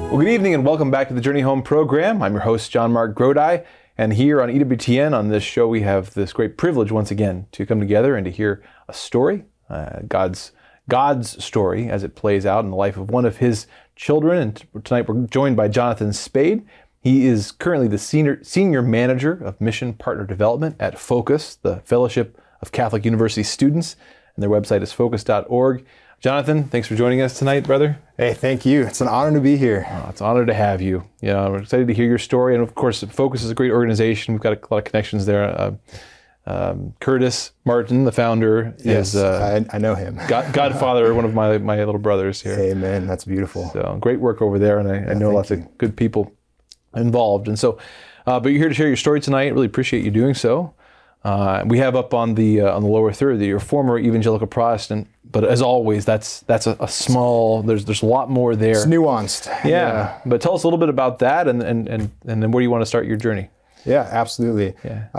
Well, good evening and welcome back to the Journey Home program. I'm your host, John Mark Grodi, and here on EWTN on this show we have this great privilege once again to come together and to hear a story, God's story as it plays out in the life of one of His children. And tonight we're joined by Jonathan Spade. He is currently the senior manager of mission partner development at Focus, the Fellowship of Catholic University Students, and their website is focus.org. Jonathan, thanks for joining us tonight, brother. Hey, thank you. It's an honor to be here. It's an honor to have you. We're excited to hear your story. And of course, Focus is a great organization. We've got a lot of connections there. Curtis Martin, the founder, yes, is I know him. Godfather, one of my little brothers here. Amen. That's beautiful. So great work over there. And I know lots of good people involved. And so, but you're here to share your story tonight. Really appreciate you doing so. We have up on the lower third that you're a former evangelical Protestant, but as always, that's a small. There's a lot more there. It's nuanced. Yeah. But tell us a little bit about that, and then where do you want to start your journey? Yeah, absolutely. Yeah.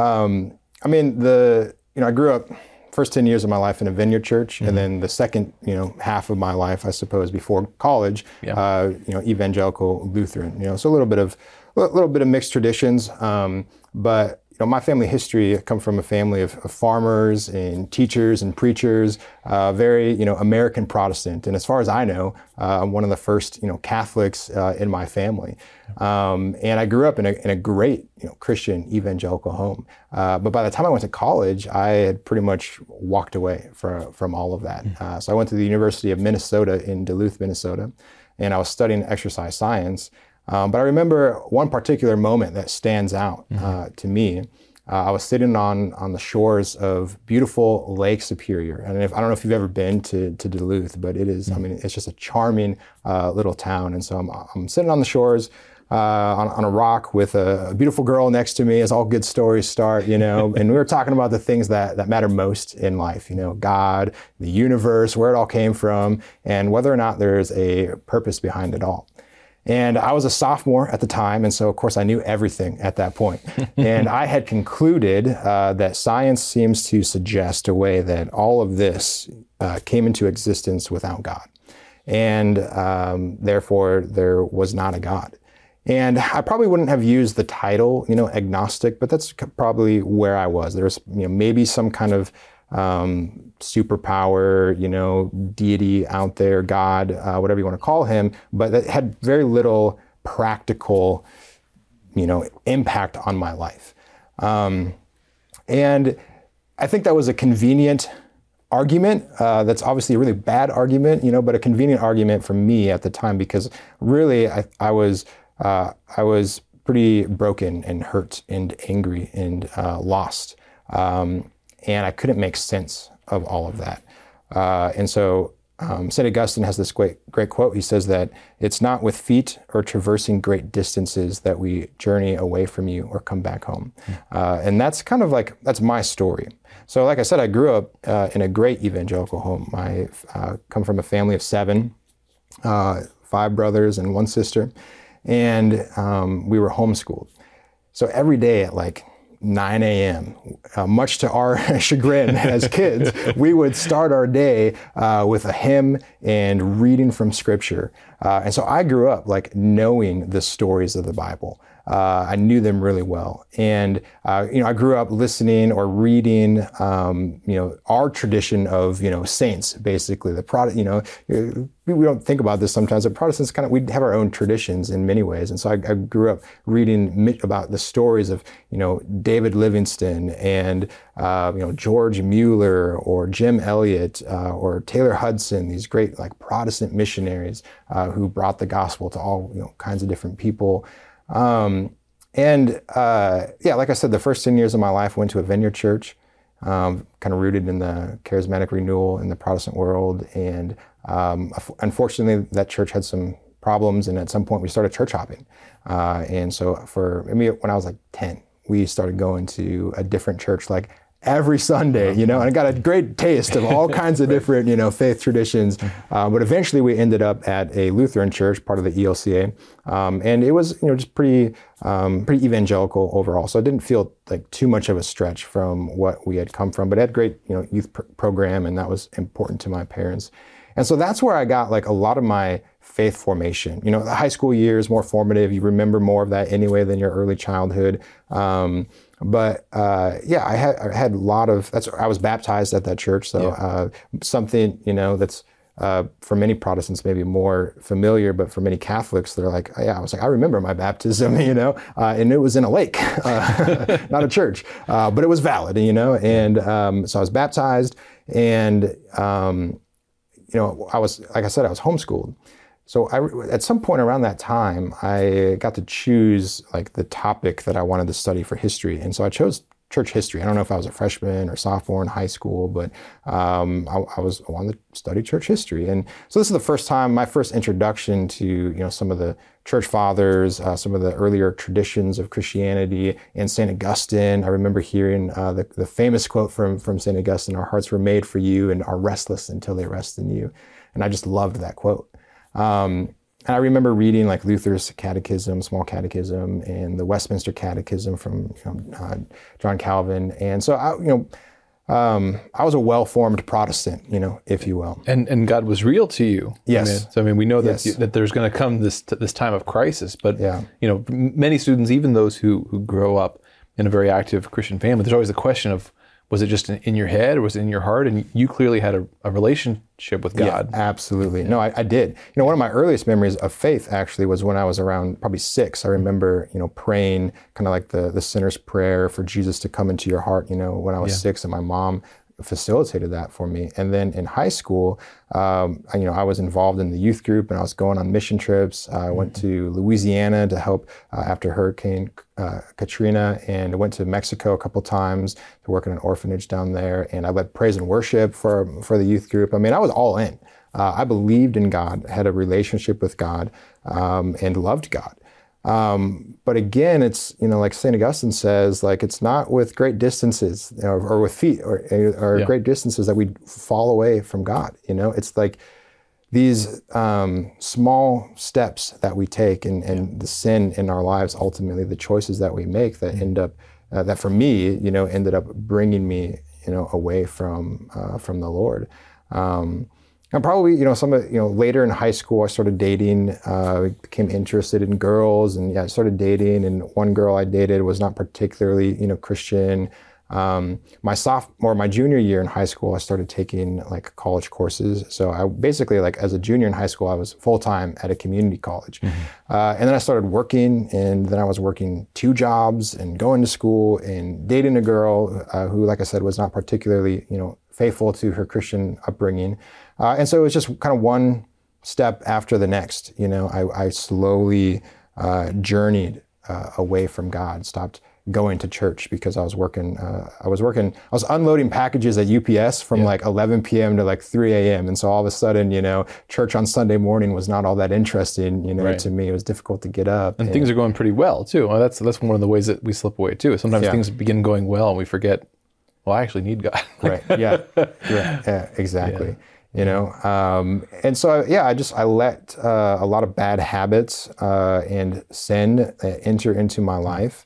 I grew up first 10 years of my life in a Vineyard church, mm-hmm. and then the second half of my life, I suppose, before college, evangelical Lutheran. So a little bit of mixed traditions, but. My family history, I come from a family of farmers and teachers and preachers, very, American Protestant. And as far as I know, I'm one of the first, Catholics in my family. And I grew up in a great, Christian evangelical home. But by the time I went to college, I had pretty much walked away from all of that. So I went to the University of Minnesota in Duluth, Minnesota, and I was studying exercise science. But I remember one particular moment that stands out to me. I was sitting on the shores of beautiful Lake Superior. And I don't know if you've ever been to Duluth, but it is, it's just a charming little town. And so I'm sitting on the shores on a rock with a beautiful girl next to me, as all good stories start, and we were talking about the things that matter most in life, God, the universe, where it all came from, and whether or not there's a purpose behind it all. And I was a sophomore at the time, and so of course I knew everything at that point. And I had concluded that science seems to suggest a way that all of this came into existence without God. And therefore there was not a God. And I probably wouldn't have used the title, agnostic, but that's probably where I was. There was maybe some kind of superpower, deity out there, God, whatever you want to call him, but that had very little practical, impact on my life. And I think that was a convenient argument. That's obviously a really bad argument, but a convenient argument for me at the time, because really I was pretty broken and hurt and angry and lost. And I couldn't make sense of all of that. And so St. Augustine has this great quote. He says that it's not with feet or traversing great distances that we journey away from you or come back home. And that's kind of that's my story. So like I said, I grew up in a great evangelical home. I come from a family of 7, 5 brothers and 1 sister. And we were homeschooled. So every day at 9 a.m., much to our chagrin as kids, we would start our day with a hymn and reading from Scripture. And so I grew up knowing the stories of the Bible. I knew them really well. And, I grew up listening or reading, our tradition of, saints, basically. We don't think about this sometimes, but Protestants we have our own traditions in many ways. And so I grew up reading about the stories of, David Livingstone and, George Mueller or Jim Elliot or Taylor Hudson, these great Protestant missionaries who brought the gospel to all, kinds of different people. Like I said, the first 10 years of my life went to a Vineyard church, kind of rooted in the charismatic renewal in the Protestant world. And unfortunately, that church had some problems. And at some point, we started church hopping. And so when I was 10, we started going to a different church every Sunday, and I got a great taste of all kinds of different, faith traditions. But eventually we ended up at a Lutheran church, part of the ELCA. And it was, just pretty evangelical overall. So it didn't feel too much of a stretch from what we had come from, but it had great, youth program, and that was important to my parents. And so that's where I got like a lot of my faith formation. You know, the high school years, more formative. You remember more of that anyway than your early childhood. Yeah, I had a lot of, I was baptized at that church. So something, you know, that's for many Protestants maybe more familiar, but for many Catholics, they're like, yeah, I was like, I remember my baptism, you know, and it was in a lake, not a church, but it was valid, you know, and so I was baptized, and you know, I was, like I said, I was homeschooled. So at some point around that time, I got to choose like the topic that I wanted to study for history, and so I chose church history. I don't know if I was a freshman or sophomore in high school, but I wanted to study church history. And so this is the first time, my first introduction to, you know, some of the church fathers, some of the earlier traditions of Christianity, and St. Augustine. I remember hearing the famous quote from St. Augustine, "Our hearts were made for you and are restless until they rest in you." And I just loved that quote. And I remember reading like Luther's Catechism, Small Catechism, and the Westminster Catechism from John Calvin. And so I was a well-formed Protestant, you know, if you will. And God was real to you. Yes. I mean, we know that that there's going to come this time of crisis. But you know, many students, even those who grow up in a very active Christian family, there's always the question of, was it just in your head or was it in your heart? And you clearly had a relationship with God. Yeah, absolutely. No, I did. You know, one of my earliest memories of faith actually was when I was around probably 6. I remember, you know, praying kind of like the sinner's prayer for Jesus to come into your heart, you know, when I was 6, and my mom facilitated that for me. And then in high school, you know, I was involved in the youth group, and I was going on mission trips. I went to Louisiana to help after Hurricane Katrina, and I went to Mexico a couple times to work in an orphanage down there. And I led praise and worship for the youth group. I mean, I was all in. I believed in God, had a relationship with God, and loved God. But again, it's, you know, like St. Augustine says, like, it's not with great distances or with feet or great distances that we fall away from God. You know, it's like these small steps that we take and the sin in our lives, ultimately the choices that we make that end up, that for me, you know, ended up bringing me, you know, away from the Lord. And probably, you know, later in high school, I started dating, became interested in girls, and I started dating, and one girl I dated was not particularly, you know, Christian. My junior year in high school, I started taking like college courses. So I basically, like, as a junior in high school, I was full-time at a community college. And then I started working, and then I was working 2 jobs and going to school and dating a girl who, like I said, was not particularly, you know, faithful to her Christian upbringing. And so it was just kind of one step after the next. You know, I slowly journeyed away from God, stopped going to church because I was unloading packages at UPS from like 11 p.m. to like 3 a.m. And so all of a sudden, you know, church on Sunday morning was not all that interesting, you know, to me. It was difficult to get up. And things are going pretty well too. Well, that's one of the ways that we slip away too. Sometimes things begin going well and we forget, well, I actually need God. Right. Yeah, exactly. You know, and so I let a lot of bad habits and sin enter into my life,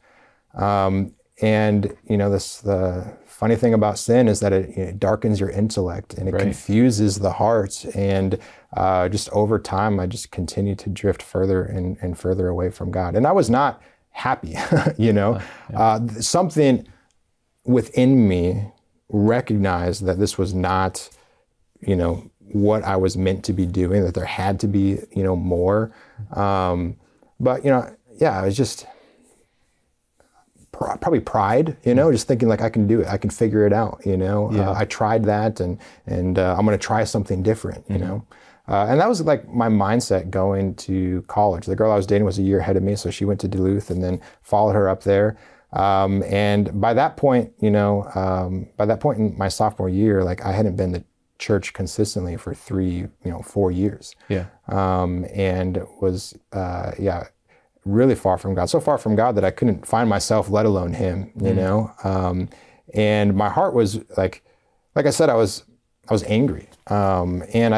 and you know, the funny thing about sin is that it darkens your intellect and it confuses the heart, and just over time, I just continued to drift further and further away from God, and I was not happy. You know, something within me recognized that this was not, you know, what I was meant to be doing, that there had to be, you know, more. But, you know, it was just probably pride, you know, just thinking like, I can do it, I can figure it out, you know. I tried that, and I'm going to try something different, you know. And that was like my mindset going to college. The girl I was dating was a year ahead of me, so she went to Duluth, and then followed her up there. And by that point, you know, in my sophomore year, like, I hadn't been to church consistently for 4 years. And was, really far from God. So far from God that I couldn't find myself, let alone Him, you know? And my heart was like I said, I was angry. And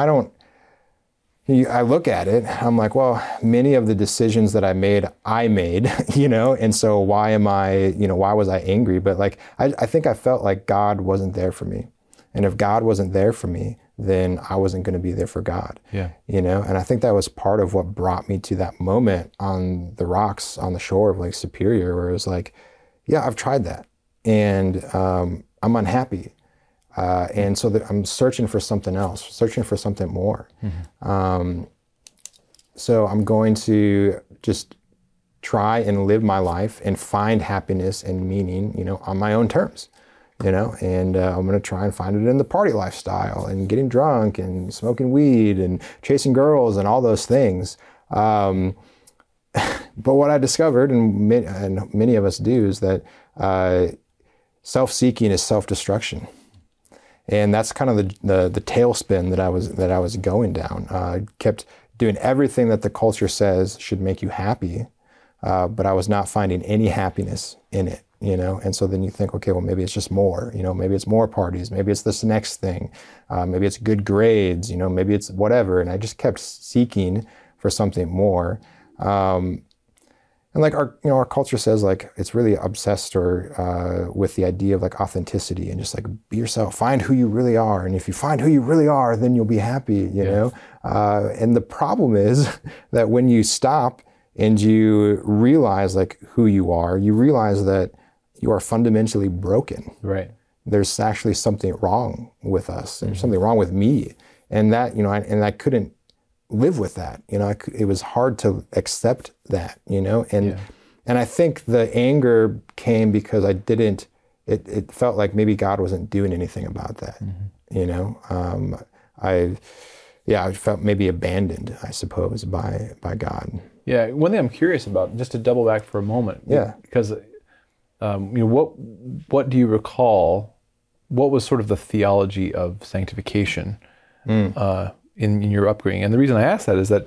I look at it, I'm like, well, many of the decisions that I made, you know, and so why was I angry? But like, I think I felt like God wasn't there for me. And if God wasn't there for me, then I wasn't going to be there for God. Yeah. You know, and I think that was part of what brought me to that moment on the rocks on the shore of Lake Superior, where it was like, yeah, I've tried that, and I'm unhappy. And so I'm searching for something else, searching for something more. So I'm going to just try and live my life and find happiness and meaning, you know, on my own terms, you know, and I'm going to try and find it in the party lifestyle and getting drunk and smoking weed and chasing girls and all those things. But what I discovered, and many of us do, is that self-seeking is self-destruction. And that's kind of the tailspin that I was going down. I kept doing everything that the culture says should make you happy, but I was not finding any happiness in it, you know? And so then you think, okay, well, maybe it's just more, you know, maybe it's more parties, maybe it's this next thing, maybe it's good grades, you know, maybe it's whatever. And I just kept seeking for something more. And like our culture says, like, it's really obsessed with the idea of like authenticity and just like be yourself, find who you really are. And if you find who you really are, then you'll be happy, you know? And the problem is that when you stop and you realize like who you are, you realize that you are fundamentally broken. Right. There's actually something wrong with us, and there's something wrong with me. And that, you know, I couldn't live with that, you know. It was hard to accept that, you know, and I think the anger came because it felt like maybe God wasn't doing anything about that, you know. I felt maybe abandoned, I suppose, by God. Yeah, one thing I'm curious about, just to double back for a moment, because you know, what do you recall? What was sort of the theology of sanctification? In your upbringing? And the reason I ask that is that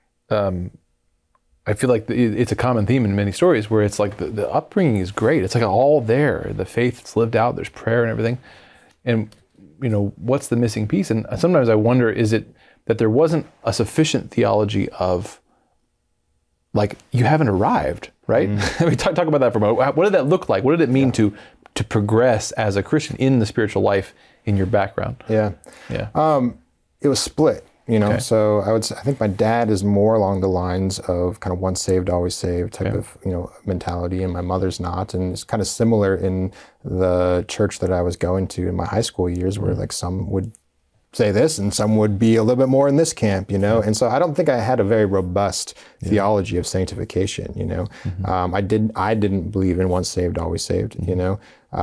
I feel like it's a common theme in many stories where it's like the upbringing is great. It's like all there. The faith is lived out. There's prayer and everything. And, you know, what's the missing piece? And sometimes I wonder, is it that there wasn't a sufficient theology of, like, you haven't arrived, right? We talk about that for a moment. What did that look like? What did it mean to progress as a Christian in the spiritual life in your background? Yeah. It was split, you know. Okay. So I think my dad is more along the lines of kind of once saved, always saved type of, you know, mentality, and my mother's not. And it's kind of similar in the church that I was going to in my high school years, where like some would say this and some would be a little bit more in this camp, you know. And so I don't think I had a very robust theology of sanctification, you know. I didn't believe in once saved, always saved, you know.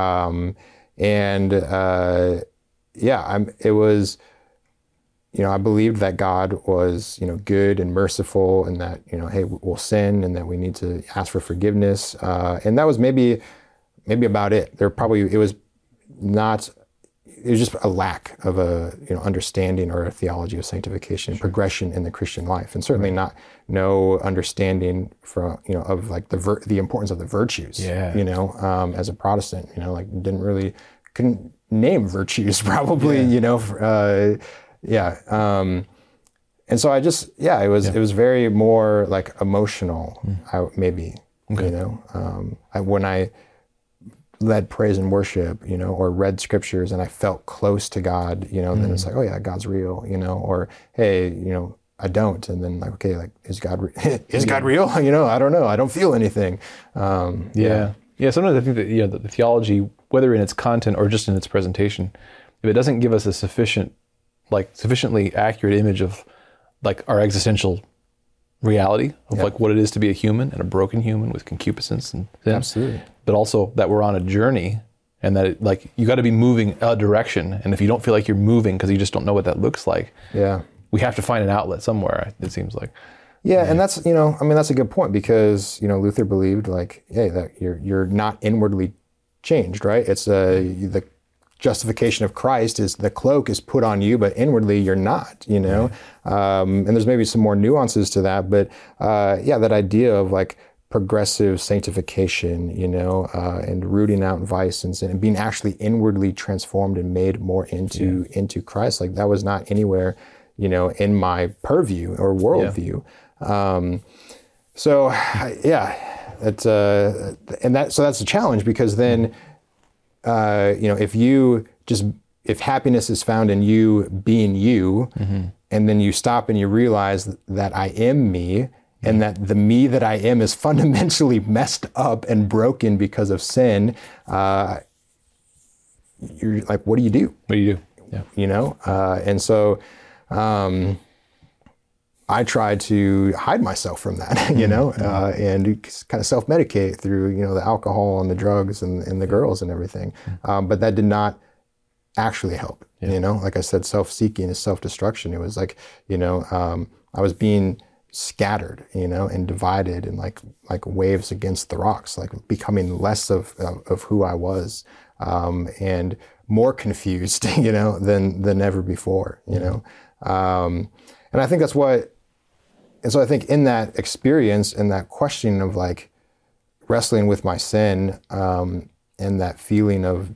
It was, you know, I believed that God was, you know, good and merciful, and that, you know, hey, we'll sin and that we need to ask for forgiveness. And that was maybe about it. It was just a lack of a, you know, understanding or a theology of sanctification, progression in the Christian life, and certainly no understanding from, you know, of like the importance of the virtues. You know, as a Protestant, you know, like couldn't name virtues probably, you know. And so I just, it was very more like emotional, you know. When I led praise and worship, you know, or read scriptures and I felt close to God, you know, then it's like, oh yeah, God's real, you know, or hey, you know, I don't. And then like, okay, like, is God real? You know, I don't know. I don't feel anything. Yeah. Sometimes I think that, you know, the theology, whether in its content or just in its presentation, if it doesn't give us a sufficiently accurate image of like our existential reality of like what it is to be a human, and a broken human with concupiscence and sin. Absolutely. But also that we're on a journey, and that like you got to be moving a direction. And if you don't feel like you're moving because you just don't know what that looks like, we have to find an outlet somewhere, it seems like. And that's, you know, I mean, that's a good point, because, you know, Luther believed like, hey, that you're not inwardly changed, right? It's the justification of Christ is the cloak is put on you, but inwardly you're not, you know? And there's maybe some more nuances to that, but that idea of like progressive sanctification, you know, and rooting out vice and sin and being actually inwardly transformed and made more into Christ, like that was not anywhere, you know, in my purview or worldview. So that's a challenge, because then, you know, if you just, if happiness is found in you being you, and then you stop and you realize that I am me, and that the me that I am is fundamentally messed up and broken because of sin, you're like, what do you do? What do you do? Yeah. You know? And so I tried to hide myself from that, you know, and kind of self-medicate through, you know, the alcohol and the drugs and the girls and everything. But that did not actually help, you know? Like I said, self-seeking is self-destruction. It was like, you know, I was being scattered, you know, and divided and like waves against the rocks, like becoming less of who I was, and more confused, you know, than ever before, you know. And I think that's and so I think in that experience and that questioning of like wrestling with my sin, and that feeling of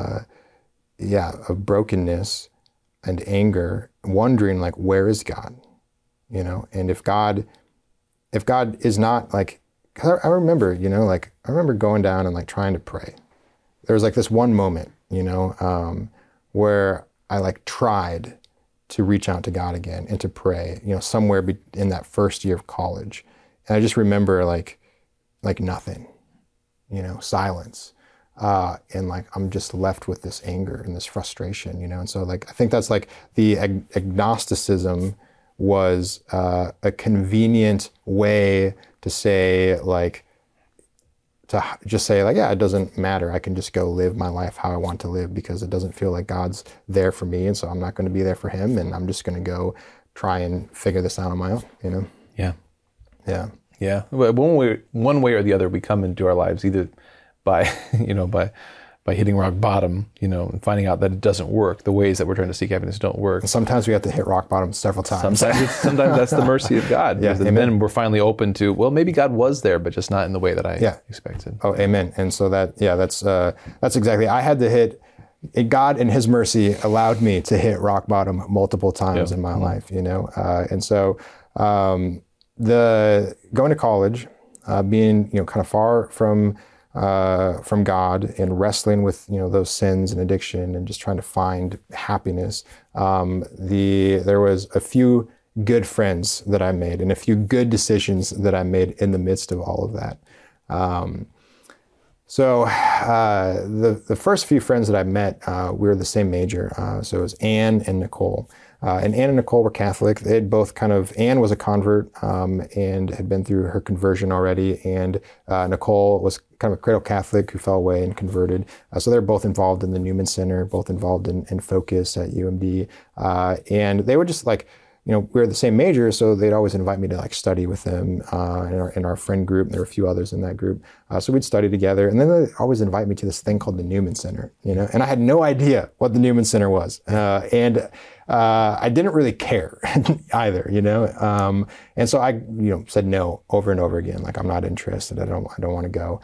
brokenness and anger, wondering like, where is God? You know, and if God is not like, 'cause I remember, you know, like I remember going down and like trying to pray. There was like this one moment, you know, where I like tried to reach out to God again and to pray, you know, somewhere in that first year of college. And I just remember like nothing, you know, silence. And like, I'm just left with this anger and this frustration, you know? And so like, I think that's like the agnosticism was a convenient way to say like, to just say like, yeah, it doesn't matter. I can just go live my life how I want to live because it doesn't feel like God's there for me. And so I'm not going to be there for him. And I'm just going to go try and figure this out on my own, you know? Yeah. Yeah. Yeah. One way or the other, we come into our lives either by, you know, by hitting rock bottom, you know, and finding out that it doesn't work. The ways that we're trying to seek happiness don't work. And sometimes we have to hit rock bottom several times. Sometimes that's the mercy of God. Yeah, and then we're finally open to, well, maybe God was there, but just not in the way that I expected. Oh, amen. And so that's exactly, I had to hit, God in his mercy allowed me to hit rock bottom multiple times in my life, you know? And so going to college, being, you know, kind of far from God and wrestling with, you know, those sins and addiction and just trying to find happiness. There was a few good friends that I made and a few good decisions that I made in the midst of all of that. So the first few friends that I met, we were the same major. So it was Anne and Nicole. And Anne and Nicole were Catholic. They had both Anne was a convert and had been through her conversion already. And Nicole was kind of a cradle Catholic who fell away and converted. So they're both involved in the Newman Center, both involved in Focus at UMD. And they were just like, you know, we were the same major, so they'd always invite me to like study with them in our friend group. There were a few others in that group. So we'd study together. And then they'd always invite me to this thing called the Newman Center, you know, and I had no idea what the Newman Center was. And I didn't really care either, you know? And so I, you know, said no over and over again. Like, I'm not interested. I don't want to go.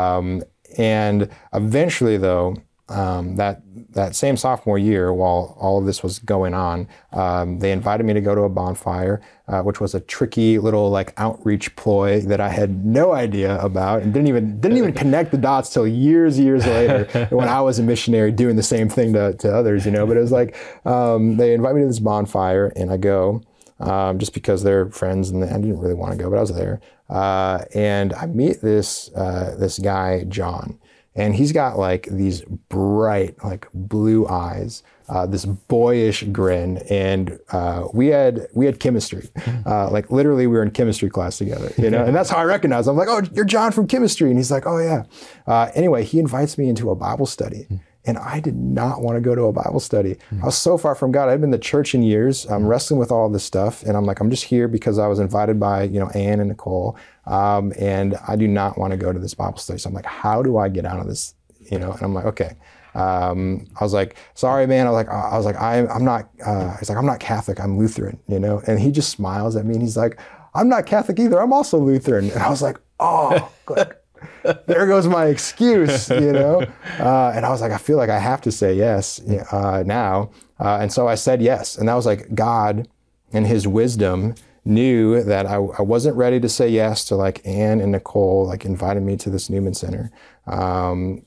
And eventually though, that same sophomore year, while all of this was going on, they invited me to go to a bonfire, which was a tricky little like outreach ploy that I had no idea about and didn't even connect the dots till years later when I was a missionary doing the same thing to others, you know. But it was like they invite me to this bonfire and I go just because they're friends and I didn't really want to go, but I was there, and I meet this guy John. And he's got like these bright, like blue eyes, this boyish grin, and we had chemistry. Like literally, we were in chemistry class together, you know. And that's how I recognized him. I'm like, "Oh, you're John from chemistry," and he's like, "Oh yeah." Anyway, he invites me into a Bible study. And I did not want to go to a Bible study. I was so far from God. I hadn't been to church in years. I'm wrestling with all this stuff. And I'm like, I'm just here because I was invited by, you know, Anne and Nicole. And I do not want to go to this Bible study. So I'm like, how do I get out of this? You know, and I'm like, okay. I was like, sorry, man. I'm not, he's like, I'm not Catholic. I'm Lutheran, you know? And he just smiles at me and he's like, I'm not Catholic either. I'm also Lutheran. And I was like, oh, like, there goes my excuse, you know? And I was like, I feel like I have to say yes now. And so I said yes. And that was like God in his wisdom knew that I wasn't ready to say yes to like Anne and Nicole, like invited me to this Newman Center.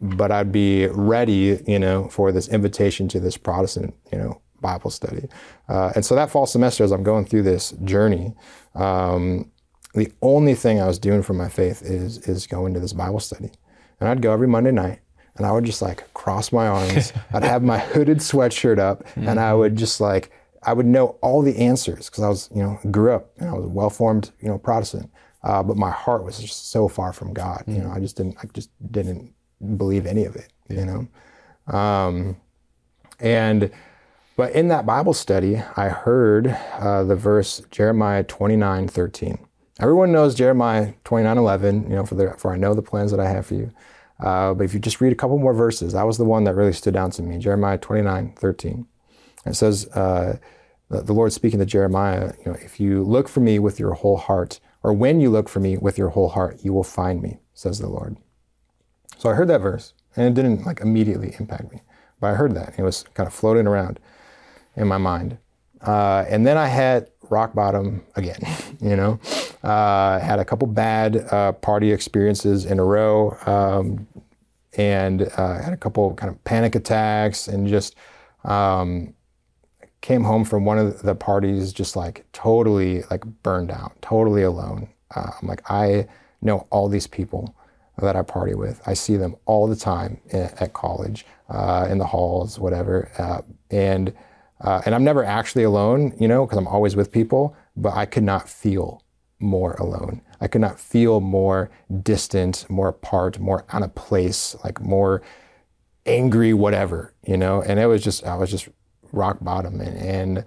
but I'd be ready, for this invitation to this Protestant, Bible study. And so that fall semester, as I'm going through this journey, the only thing I was doing for my faith is going to this Bible study. And I'd go every Monday night, and I would just like cross my arms. I'd have my hooded sweatshirt up, and I would just I would know all the answers because I was, grew up and I was a well-formed, Protestant. But my heart was just so far from God. I just didn't believe any of it, But in that Bible study, I heard the verse Jeremiah 29:13. Everyone knows Jeremiah 29:11, for I know the plans that I have for you. But if you just read a couple more verses, that was the one that really stood out to me, Jeremiah 29:13. It says, the Lord speaking to Jeremiah, if you look for me with your whole heart, or when you look for me with your whole heart, you will find me, says the Lord. So I heard that verse, and it didn't immediately impact me, but I heard that. It was kind of floating around in my mind. And then I had rock bottom again, had a couple bad party experiences in a row, and had a couple kind of panic attacks, and just came home from one of the parties just totally burned out, totally alone. I know all these people that I party with. I see them all the time at college, in the halls, whatever. And I'm never actually alone, because I'm always with people, but I could not feel more alone. I could not feel more distant, more apart, more out of place, more angry, whatever, and I was just rock bottom. And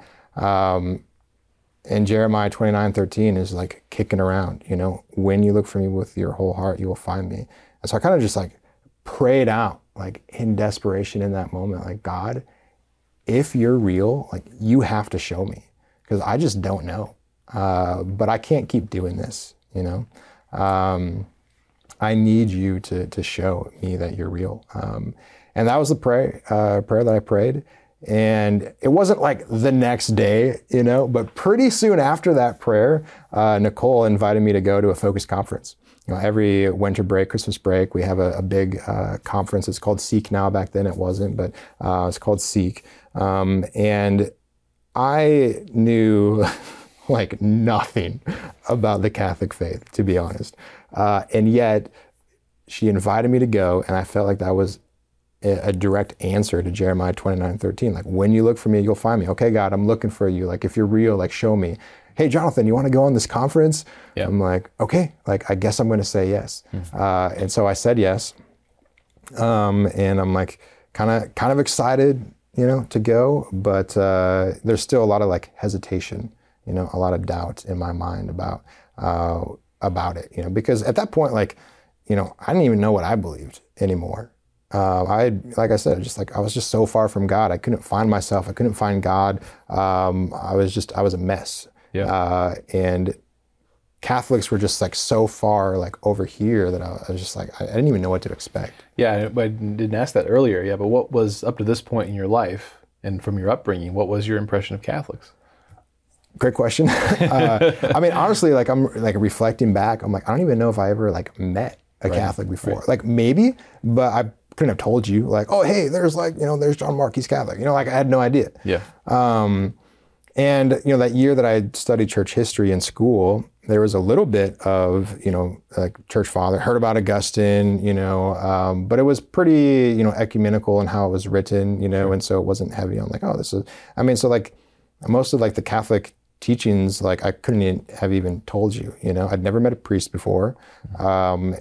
Jeremiah 29:13 is kicking around, when you look for me with your whole heart, you will find me. And so I kind of just prayed out, in desperation in that moment, God, if you're real, you have to show me, because I just don't know. But I can't keep doing this, I need you to show me that you're real. And that was the prayer that I prayed. And it wasn't the next day, but pretty soon after that prayer, Nicole invited me to go to a Focus conference. Every winter break, Christmas break, we have a big conference. It's called Seek now. Back then it wasn't, but it's called Seek. And I knew nothing about the Catholic faith, to be honest. And yet she invited me to go, and I felt like that was a direct answer to Jeremiah 29:13. When you look for me, you'll find me. Okay, God, I'm looking for you. If you're real, show me. Hey, Jonathan, you want to go on this conference? Yeah. I'm okay, I guess I'm going to say yes. And so I said yes. And I'm kind of excited, to go, but there's still a lot of hesitation, a lot of doubt in my mind about it, because at that point, I didn't even know what I believed anymore. Like I said, I was just so far from God. I couldn't find myself. I couldn't find God. I was a mess. Yeah. And Catholics were just so far over here that I was just I didn't even know what to expect. Yeah, but I didn't ask that earlier. Yeah, but what was up to this point in your life and from your upbringing, what was your impression of Catholics? Great question. Honestly, I'm reflecting back. I'm I don't even know if I ever met a Catholic before. Maybe, but I couldn't have told you oh, hey, there's there's John Mark, he's Catholic. I had no idea. Yeah. And that year that I studied church history in school, there was a little bit of church father, heard about Augustine, but it was pretty ecumenical in how it was written, and so it wasn't heavy on oh, this is. Most of the Catholic teachings, I couldn't have even told you, I'd never met a priest before. For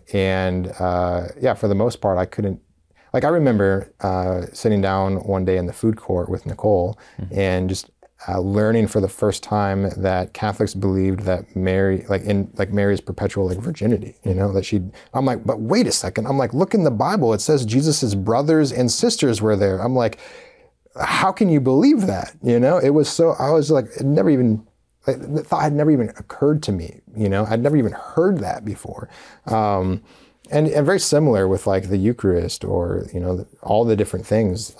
the most part, I couldn't, I remember sitting down one day in the food court with Nicole and just learning for the first time that Catholics believed that Mary, Mary's perpetual virginity, that I'm but wait a second, I'm look in the Bible, it says Jesus's brothers and sisters were there. I'm how can you believe that? It was so, I was it never even, the thought had never even occurred to me, I'd never even heard that before. And very similar with the Eucharist or, all the different things.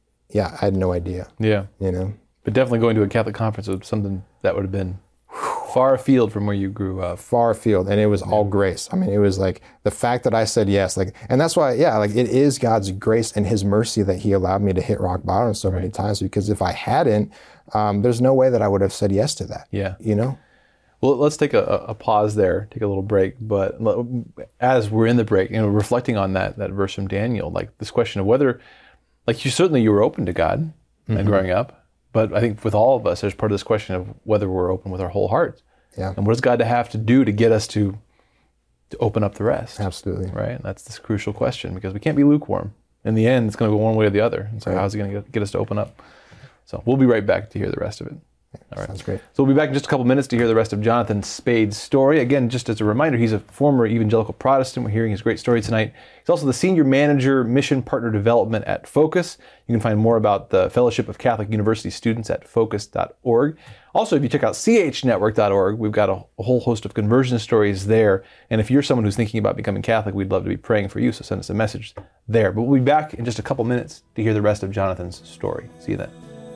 I had no idea. Yeah. But definitely going to a Catholic conference was something that would have been far afield from where you grew up. Far afield, and it was all grace. I mean, it was like the fact that I said yes, like, and that's why, yeah, like it is God's grace and His mercy that He allowed me to hit rock bottom so many times, because if I hadn't, there's no way that I would have said yes to that. Yeah. You know? Well, let's take a pause there, take a little break. But as we're in the break, reflecting on that verse from Daniel, like this question of whether, like you were open to God and growing up, but I think with all of us, there's part of this question of whether we're open with our whole heart. Yeah. And what does God have to do to get us to open up the rest? Absolutely. Right? And that's this crucial question, because we can't be lukewarm. In the end, it's going to go one way or the other. And so how's He going to get us to open up? So we'll be right back to hear the rest of it. All right. Sounds great. So we'll be back in just a couple minutes to hear the rest of Jonathan Spade's story. Again, just as a reminder, he's a former evangelical Protestant. We're hearing his great story tonight. He's also the Senior Manager, Mission Partner Development at Focus. You can find more about the Fellowship of Catholic University Students at focus.org. Also, if you check out chnetwork.org, we've got a whole host of conversion stories there. And if you're someone who's thinking about becoming Catholic, we'd love to be praying for you, so send us a message there. But we'll be back in just a couple minutes to hear the rest of Jonathan's story. See you then.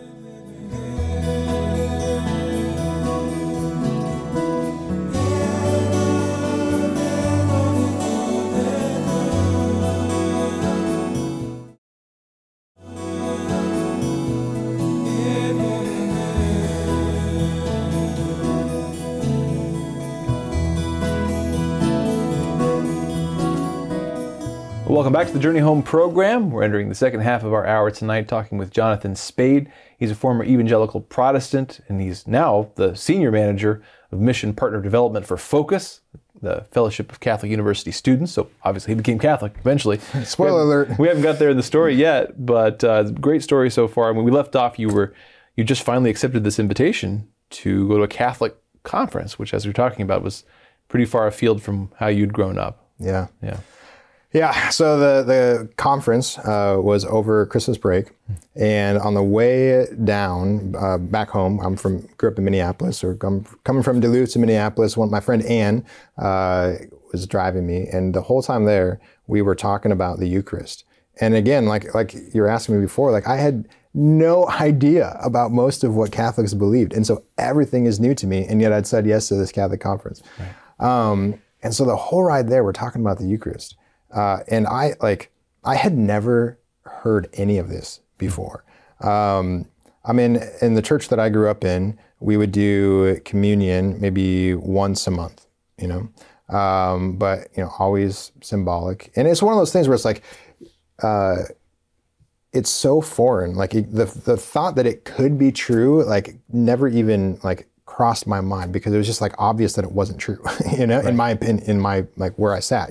Welcome back to the Journey Home program. We're entering the second half of our hour tonight talking with Jonathan Spade. He's a former evangelical Protestant, and he's now the Senior Manager of Mission Partner Development for Focus, the Fellowship of Catholic University Students. So obviously he became Catholic eventually. Spoiler alert. We haven't got there in the story yet, but great story so far. When we left off, you just finally accepted this invitation to go to a Catholic conference, which, as we were talking about, was pretty far afield from how you'd grown up. Yeah. Yeah. Yeah, so the conference was over Christmas break, and on the way down back home, grew up in Minneapolis, or coming from Duluth to Minneapolis. My friend Ann was driving me, and the whole time there, we were talking about the Eucharist. And again, like you were asking me before, like I had no idea about most of what Catholics believed, and so everything is new to me. And yet I'd said yes to this Catholic conference, and so the whole ride there, we're talking about the Eucharist. And I had never heard any of this before. I mean, in the church that I grew up in, we would do communion maybe once a month, but always symbolic. And it's one of those things where it's like, it's so foreign. Like the thought that it could be true, like never even like crossed my mind, because it was just like obvious that it wasn't true, in my opinion, in my like where I sat,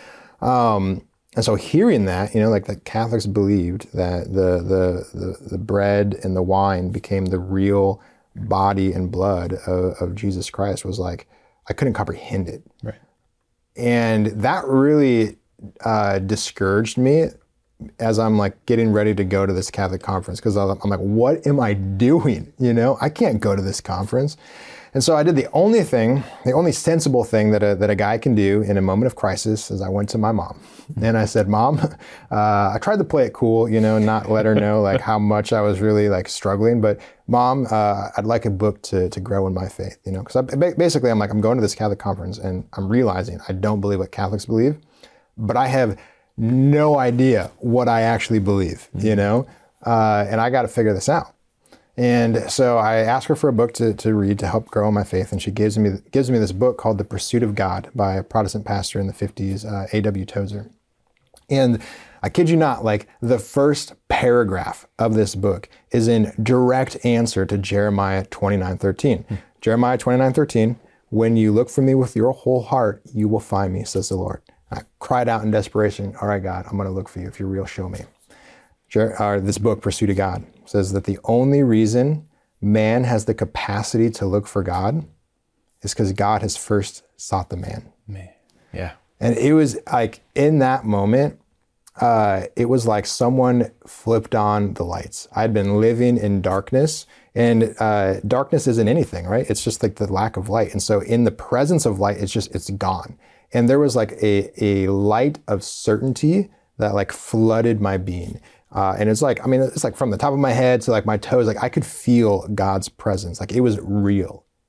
and so hearing that, like the Catholics believed that the bread and the wine became the real body and blood of Jesus Christ, was like, I couldn't comprehend it. Right. And that really discouraged me as I'm like getting ready to go to this Catholic conference, because I'm like, what am I doing? I can't go to this conference. And so I did the only sensible thing that a guy can do in a moment of crisis, is I went to my mom. And I said, Mom, I tried to play it cool, not let her know like how much I was really like struggling. But Mom, I'd like a book to grow in my faith, because basically I'm like, I'm going to this Catholic conference and I'm realizing I don't believe what Catholics believe, but I have no idea what I actually believe, and I got to figure this out. And so I asked her for a book to read to help grow in my faith, and she gives me this book called The Pursuit of God by a Protestant pastor in the 50s, A.W. Tozer. And I kid you not, like the first paragraph of this book is in direct answer to Jeremiah 29:13. Jeremiah 29:13, when you look for me with your whole heart, you will find me, says the Lord. I cried out in desperation, all right, God, I'm going to look for you. If you're real, show me. This book, Pursuit of God, says that the only reason man has the capacity to look for God is because God has first sought the man. Yeah. And it was like, in that moment, it was like someone flipped on the lights. I'd been living in darkness, and darkness isn't anything, right? It's just like the lack of light. And so in the presence of light, it's gone. And there was like a light of certainty that like flooded my being. And it's like, it's like from the top of my head to like my toes, like I could feel God's presence. Like it was real.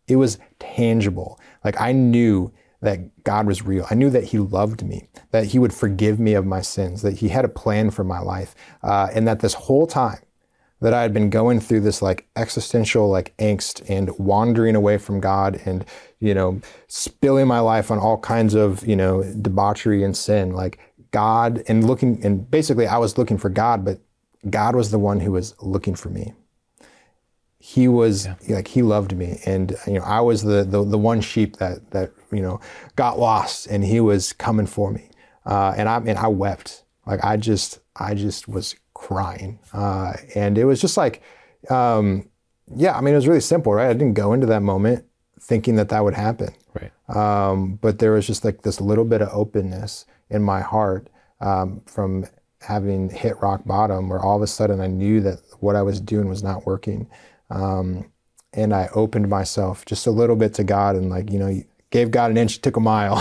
It was tangible. Like I knew that God was real. I knew that he loved me, that he would forgive me of my sins, that he had a plan for my life. And that this whole time that I had been going through this like existential like angst and wandering away from God and, spilling my life on all kinds of, debauchery and sin, like God and basically I was looking for God, but God was the one who was looking for me. He was like, he loved me. And, I was the one sheep that got lost, and he was coming for me. And I wept. Like, I just was crying. And it was just like, it was really simple, right? I didn't go into that moment thinking that would happen. Right. But there was just like this little bit of openness in my heart, from having hit rock bottom, where all of a sudden I knew that what I was doing was not working. And I opened myself just a little bit to God, and gave God an inch, took a mile,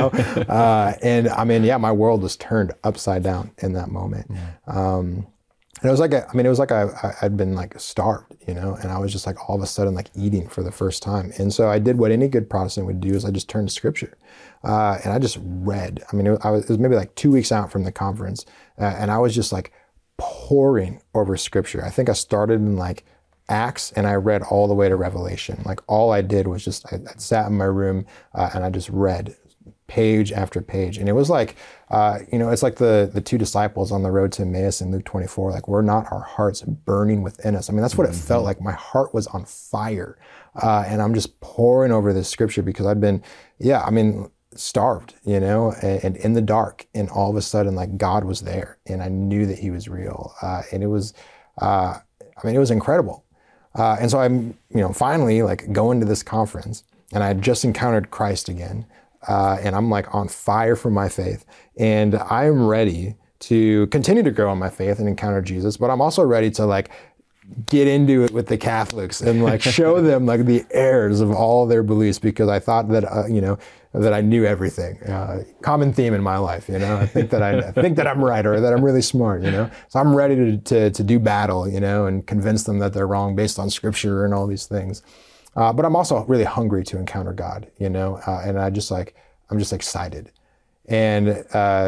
and my world was turned upside down in that moment. And it was like I'd been like starved, and I was just like all of a sudden like eating for the first time. And so I did what any good Protestant would do, is I just turned to scripture. And I just read. It was maybe like 2 weeks out from the conference, and I was just like pouring over scripture. I think I started in like Acts, and I read all the way to Revelation. Like all I did was just, I sat in my room and I just read page after page. And it was like, it's like the two disciples on the road to Emmaus in Luke 24, like, were not our hearts burning within us? That's what it felt like. My heart was on fire. And I'm just pouring over this scripture because I'd been, starved, and in the dark. And all of a sudden, like, God was there, and I knew that he was real. And it was, it was incredible. And so I'm, finally like going to this conference, and I had just encountered Christ again. And I'm like on fire for my faith, and I'm ready to continue to grow in my faith and encounter Jesus. But I'm also ready to like get into it with the Catholics and like show them like the errors of all their beliefs, because I thought that, that I knew everything. Common theme in my life, I think that I think that I'm right, or that I'm really smart, So I'm ready to do battle, and convince them that they're wrong based on scripture and all these things. But I'm also really hungry to encounter God, and I'm just excited. And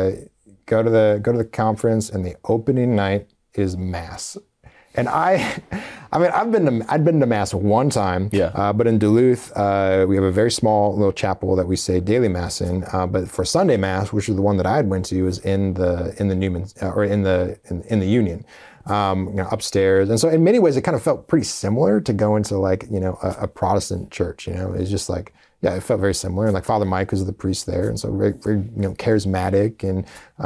go to the conference, and the opening night is Mass. And I'd been to Mass one time, but in Duluth, we have a very small little chapel that we say daily Mass in. But for Sunday Mass, which is the one that I had went to, was in the Newman, or in the Union, upstairs. And so in many ways, it kind of felt pretty similar to go into like, a Protestant church. It's just like, it felt very similar. And like Father Mike was the priest there, and so very, very charismatic. And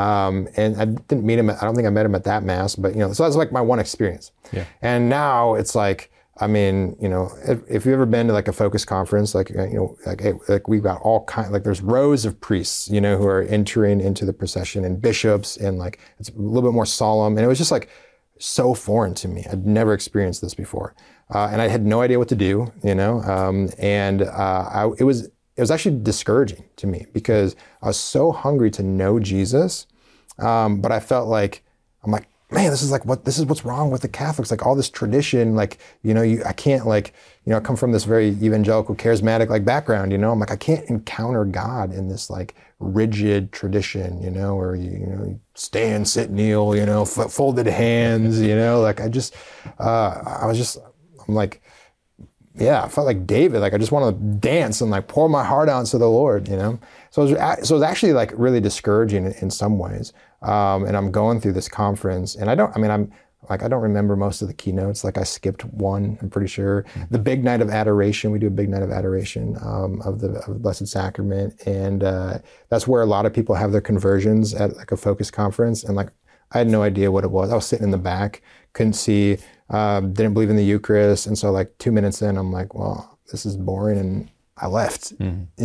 I didn't meet him. I don't think I met him at that Mass, but so that's like my one experience. Yeah. And now it's like, if you've ever been to like a Focus conference, like like we've got all kinds, like there's rows of priests, who are entering into the procession, and bishops, and like it's a little bit more solemn. And it was just like so foreign to me. I'd never experienced this before. And I had no idea what to do, it was actually discouraging to me, because I was so hungry to know Jesus. But I felt like, I'm like, man, this is what's wrong with the Catholics. Like all this tradition, like, I can't like, I come from this very evangelical, charismatic like background, I'm like, I can't encounter God in this like rigid tradition, where you stand, sit, kneel, folded hands, like I'm like, I felt like David, like I just want to dance and like pour my heart out to the Lord, So it was actually like really discouraging in some ways. And I'm going through this conference, and I don't remember most of the keynotes. Like I skipped one, I'm pretty sure. The big night of adoration, we do a big night of adoration of the Blessed Sacrament. And that's where a lot of people have their conversions at like a Focus conference. And like, I had no idea what it was. I was sitting in the back, couldn't see, didn't believe in the Eucharist. And so like 2 minutes in, I'm like, well, this is boring. And I left,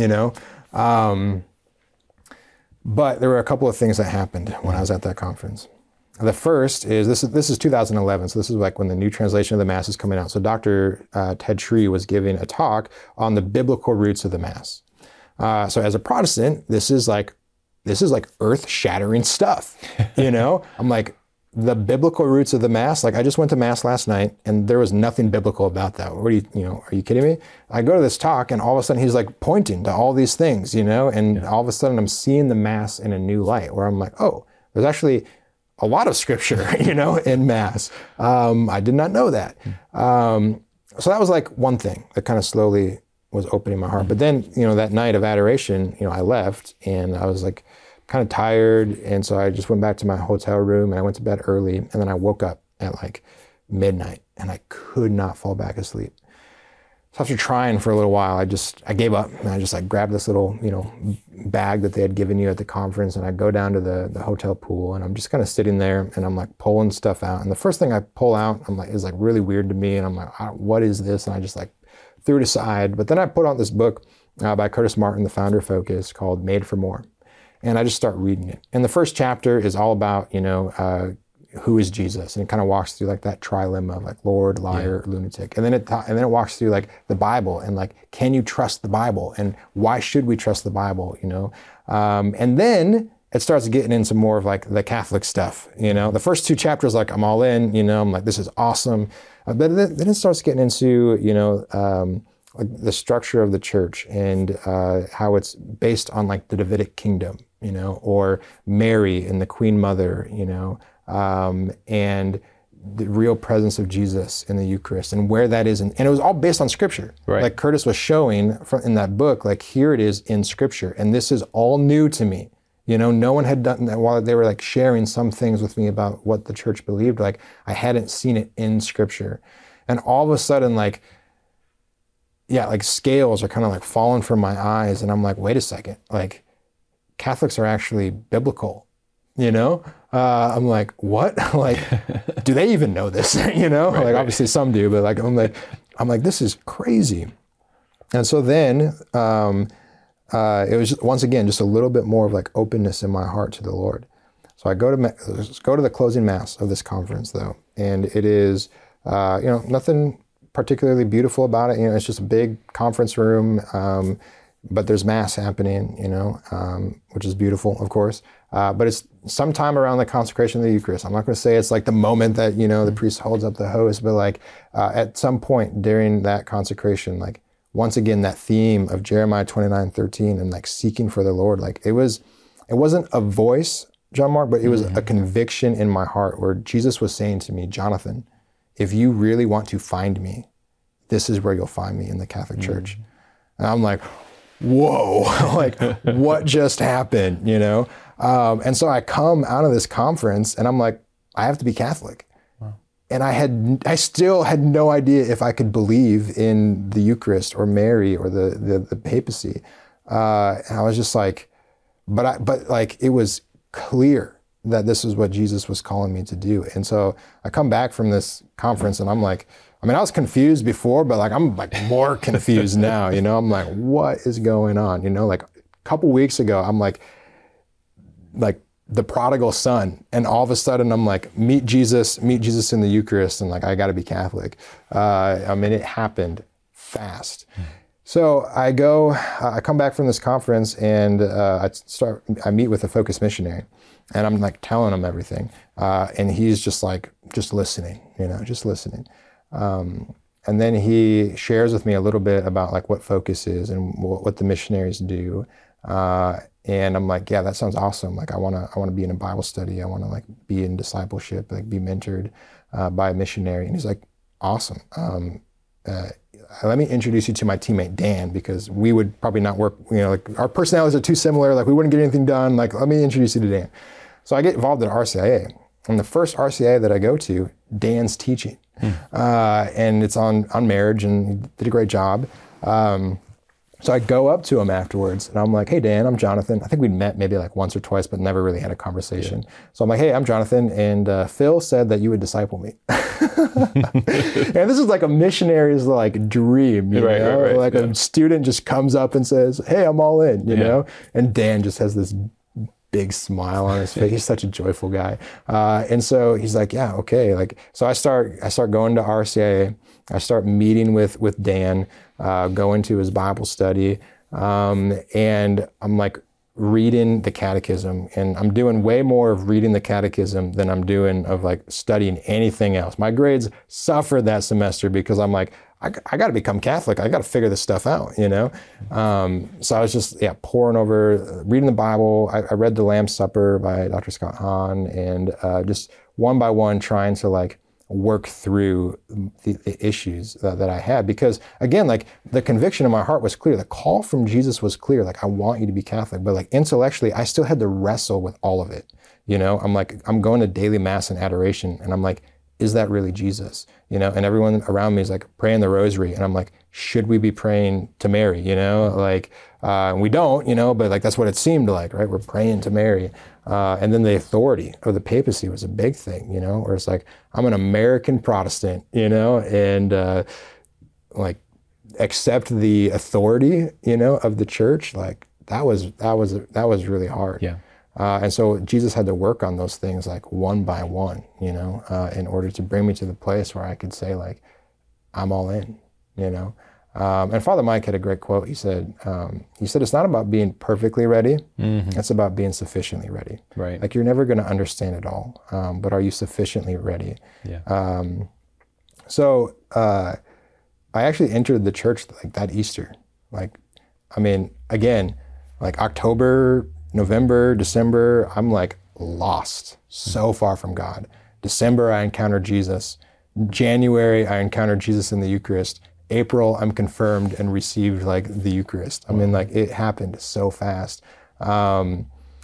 But there were a couple of things that happened when I was at that conference. The first is, this is 2011, so this is like when the new translation of the Mass is coming out. So Dr. Ted Shree was giving a talk on the biblical roots of the Mass. So as a Protestant, this is like earth-shattering stuff, I'm like, the biblical roots of the Mass, like I just went to Mass last night and there was nothing biblical about that. What are you kidding me? I go to this talk and all of a sudden he's like pointing to all these things, and all of a sudden I'm seeing the Mass in a new light where I'm like, oh, there's actually a lot of scripture, in Mass. I did not know that. So that was like one thing that kind of slowly was opening my heart. But then, that night of adoration, I left and I was like kind of tired. And so I just went back to my hotel room and I went to bed early. And then I woke up at like midnight and I could not fall back asleep. So after trying for a little while, I gave up and I just like grabbed this little, bag that they had given you at the conference. And I go down to the hotel pool and I'm just kind of sitting there and I'm like pulling stuff out. And the first thing I pull out, is like really weird to me. And I'm like, what is this? And I just like threw it aside. But then I put out this book by Curtis Martin, the founder of Focus, called Made for More. And I just start reading it. And the first chapter is all about, who is Jesus? And it kind of walks through like that trilemma of like Lord, liar, lunatic. And then it walks through like the Bible and like, can you trust the Bible? And why should we trust the Bible? And then it starts getting into more of like the Catholic stuff. The first two chapters, like I'm all in, I'm like, this is awesome. But then it starts getting into, like the structure of the church and how it's based on like the Davidic kingdom, or Mary and the Queen Mother, and the real presence of Jesus in the Eucharist and where that is. And it was all based on scripture. Right. Like Curtis was showing in that book, like here it is in scripture. And this is all new to me. No one had done that while they were like sharing some things with me about what the church believed. Like I hadn't seen it in scripture. And all of a sudden, like scales are kind of like falling from my eyes. And I'm like, wait a second, like Catholics are actually biblical, I'm like, what? Like, do they even know this? Right. Obviously some do, but like, I'm like, this is crazy. And so then, it was just, once again, just a little bit more of like openness in my heart to the Lord. So I go to the closing Mass of this conference though. And it is, nothing particularly beautiful about it. It's just a big conference room, but there's Mass happening, which is beautiful, of course. But it's sometime around the consecration of the Eucharist. I'm not going to say it's like the moment that, the priest holds up the host, but like at some point during that consecration, like once again, that theme of Jeremiah 29:13 and like seeking for the Lord, like it wasn't a voice, John Mark, but it was a conviction in my heart where Jesus was saying to me, Jonathan, if you really want to find me, this is where you'll find me, in the Catholic Church. And I'm like, whoa, like what just happened, And so I come out of this conference and I'm like, I have to be Catholic. Wow. And I still had no idea if I could believe in the Eucharist or Mary or the papacy. And I was just like, but like it was clear that this is what Jesus was calling me to do. And so I come back from this conference and I'm like, I was confused before, but like I'm like more confused now, I'm like, what is going on? Like a couple weeks ago, I'm like the prodigal son. And all of a sudden I'm like, meet Jesus in the Eucharist. And like, I gotta be Catholic. It happened fast. So I come back from this conference and I meet with a Focus missionary and I'm like telling him everything. And he's just like, just listening, just listening. And then he shares with me a little bit about like what Focus is and what the missionaries do. And I'm like, yeah, that sounds awesome. Like I want to be in a Bible study. I want to like be in discipleship, like be mentored by a missionary. And he's like, awesome. Let me introduce you to my teammate, Dan, because we would probably not work, like our personalities are too similar. Like we wouldn't get anything done. Like, let me introduce you to Dan. So I get involved in RCIA. And the first RCIA that I go to, Dan's teaching. And it's on marriage and he did a great job. So I go up to him afterwards and I'm like, hey, Dan, I'm Jonathan. I think we'd met maybe like once or twice, but never really had a conversation. Yeah. So I'm like, hey, I'm Jonathan. And Phil said that you would disciple me. And this is like a missionary's like dream, you know? Right. Like a student just comes up and says, hey, I'm all in, you know? And Dan just has this big smile on his face. He's such a joyful guy. And so he's like, yeah, okay. Like, so I start going to RCIA. I start meeting with Dan, going to his Bible study. And I'm like reading the catechism, and I'm doing way more of reading the catechism than I'm doing of like studying anything else. My grades suffered that semester because I'm like, I got to become Catholic. I got to figure this stuff out, you know? So I was just, poring over, reading the Bible. I read The Lamb's Supper by Dr. Scott Hahn, and just one by one trying to like work through the issues that I had. Because again, like the conviction in my heart was clear. The call from Jesus was clear. Like, I want you to be Catholic. But like intellectually, I still had to wrestle with all of it. You know, I'm going to daily mass and adoration, and I'm like, is that really Jesus? You know, and everyone around me is like praying the rosary. And I'm like, should we be praying to Mary? You know, like, we don't, you know, but like, that's what it seemed like, right? We're praying to Mary. And then the authority of the papacy was a big thing, you know, where it's like, I'm an American Protestant, you know, and like accept the authority, you know, of the church. Like that was really hard. Yeah. And so Jesus had to work on those things like one by one, you know, in order to bring me to the place where I could say like, I'm all in, you know. And Father Mike had a great quote. He said, it's not about being perfectly ready. Mm-hmm. It's about being sufficiently ready. Right. Like you're never going to understand it all, but are you sufficiently ready? Yeah. So I actually entered the church like that Easter. Like, I mean, again, like October, November, December, I'm like lost, so far from God. December, I encountered Jesus. January, I encountered Jesus in the Eucharist. April, I'm confirmed and received like the Eucharist. I mean, like it happened so fast. But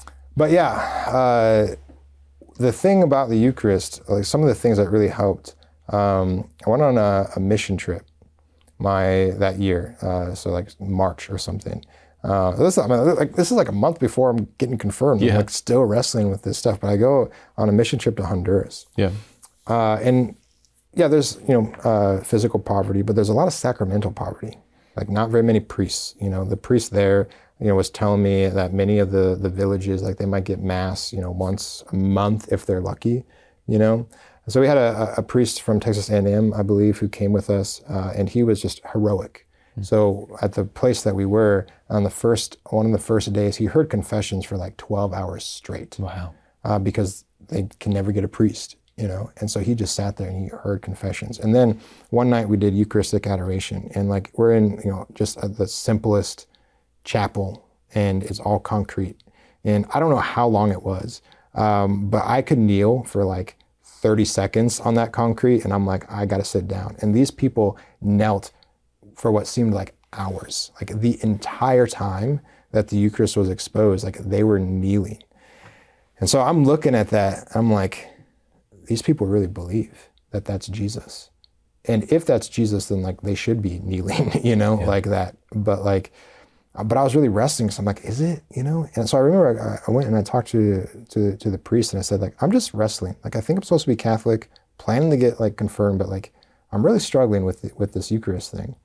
yeah, the thing about the Eucharist, like some of the things that really helped, I went on a mission trip that year, so like March or something. This is like a month before I'm getting confirmed. Yeah. I'm like still wrestling with this stuff, but I go on a mission trip to Honduras. Yeah. And yeah, there's, you know, physical poverty, but there's a lot of sacramental poverty. Like not very many priests, you know. The priest there, you know, was telling me that many of the villages, like they might get mass, you know, once a month if they're lucky, you know. So we had a priest from Texas A&M, I believe, who came with us, and he was just heroic. So at the place that we were, one of the first days, he heard confessions for like 12 hours straight. Wow. Because they can never get a priest, you know. And so he just sat there and he heard confessions. And then one night we did Eucharistic adoration, and like we're in, you know, just the simplest chapel, and it's all concrete. And I don't know how long it was, but I could kneel for like 30 seconds on that concrete, and I'm like, I got to sit down. And these people knelt for what seemed like hours, like the entire time that the Eucharist was exposed, like they were kneeling. And so I'm looking at that, I'm like, these people really believe that that's Jesus. And if that's Jesus, then like they should be kneeling, you know, like that. But I was really wrestling, so I'm like, is it, you know? And so I remember I went and I talked to the priest, and I said, like, I'm just wrestling. Like, I think I'm supposed to be Catholic, planning to get like confirmed, but like, I'm really struggling with this Eucharist thing.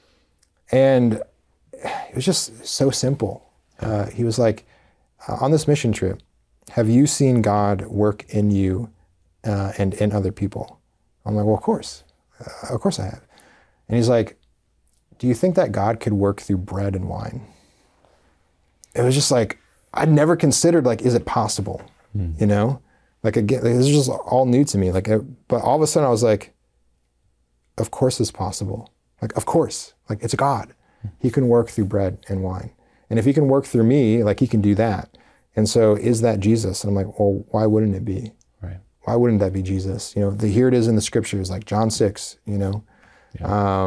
And it was just so simple. He was like, on this mission trip, have you seen God work in you and in other people? I'm like, well, of course I have. And he's like, do you think that God could work through bread and wine? It was just like, I'd never considered like, is it possible? You know, like again, this is just all new to me. Like, but all of a sudden I was like, of course it's possible. Like, of course, like it's God. He can work through bread and wine. And if he can work through me, like he can do that. And so is that Jesus? And I'm like, well, why wouldn't it be? Right. Why wouldn't that be Jesus? You know, here it is in the scriptures, like John 6, you know? Yeah.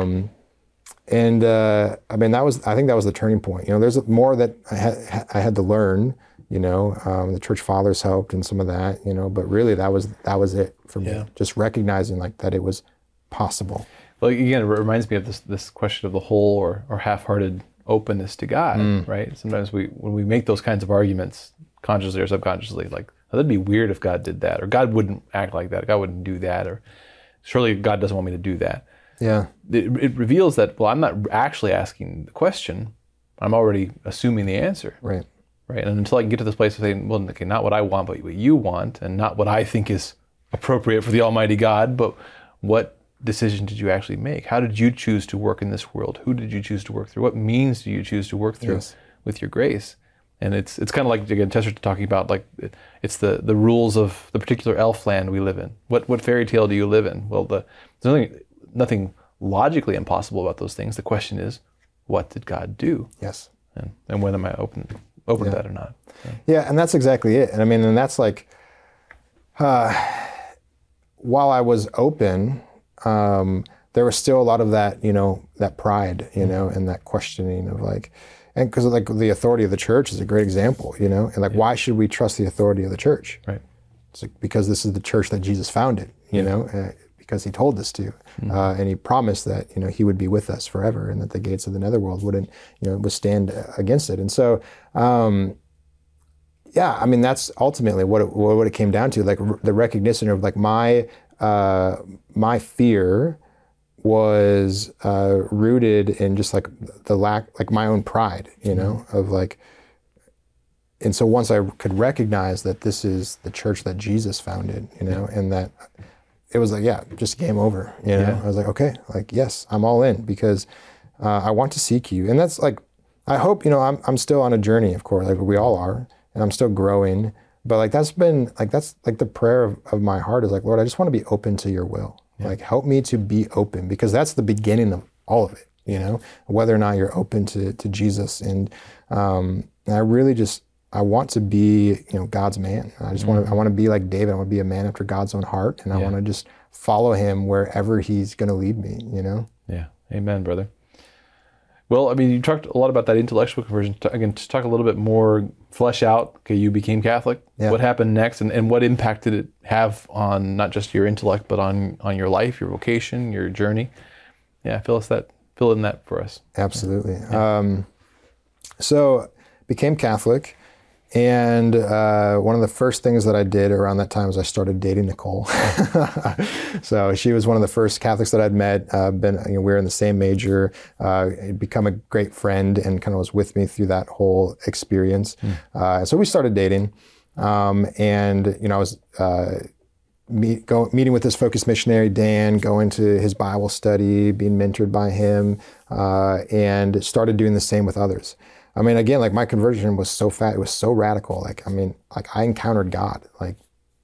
I mean, I think that was the turning point. You know, there's more that I had to learn, you know, the church fathers helped and some of that, you know, but really that was it for me. Just recognizing like that it was possible. Well, again, it reminds me of this question of the whole or half-hearted openness to God, right? Sometimes when we make those kinds of arguments, consciously or subconsciously, like, oh, that'd be weird if God did that, or God wouldn't act like that, or God wouldn't do that, or surely God doesn't want me to do that. Yeah. It reveals that, well, I'm not actually asking the question, I'm already assuming the answer. Right. Right. And until I can get to this place of saying, well, okay, not what I want, but what you want, and not what I think is appropriate for the Almighty God, but what decision did you actually make? How did you choose to work in this world? Who did you choose to work through? What means do you choose to work through with your grace? And it's kind of like, again, Chesterton talking about like it's the rules of the particular elf land we live in. What fairy tale do you live in? Well, there's nothing logically impossible about those things. The question is, what did God do? Yes. And when am I open to that or not? So. Yeah, and that's exactly it. And I mean, and that's like, while I was open, there was still a lot of that, that pride, and that questioning of like, and because like the authority of the church is a great example, and like, why should we trust the authority of the church? Right. It's like, because this is the church that Jesus founded, because he told us to, and he promised that, he would be with us forever and that the gates of the netherworld wouldn't, withstand against it. And so, yeah, I mean, that's ultimately what it came down to, like the recognition of like my fear was rooted in just like the lack, like my own pride, of like, and so once I could recognize that this is the church that Jesus founded, and that it was like, just game over, I was like, okay, like, yes, I'm all in because I want to seek you. And that's like, I hope, I'm still on a journey, of course, like we all are, and I'm still growing, but like, that's the prayer of my heart is like, Lord, I just want to be open to your will. Like, help me to be open, because that's the beginning of all of it, whether or not you're open to Jesus. And I really I want to be, God's man. I just want to be like David. I want to be a man after God's own heart. And I want to just follow him wherever he's going to lead me, Yeah. Amen, brother. Well, I mean, you talked a lot about that intellectual conversion. Again, just talk a little bit more, flesh out, okay, you became Catholic. Yeah. What happened next, and what impact did it have on not just your intellect, but on your life, your vocation, your journey? Yeah, fill in that for us. Absolutely. Yeah. So, became Catholic, and one of the first things that I did around that time was I started dating Nicole. So she was one of the first Catholics that I'd met. We were in the same major, become a great friend, and kind of was with me through that whole experience. So we started dating, and I was meeting with this focus missionary, Dan, going to his Bible study, being mentored by him, and started doing the same with others. I mean, again, like my conversion was so fast, it was so radical. Like, I mean, like I encountered God, like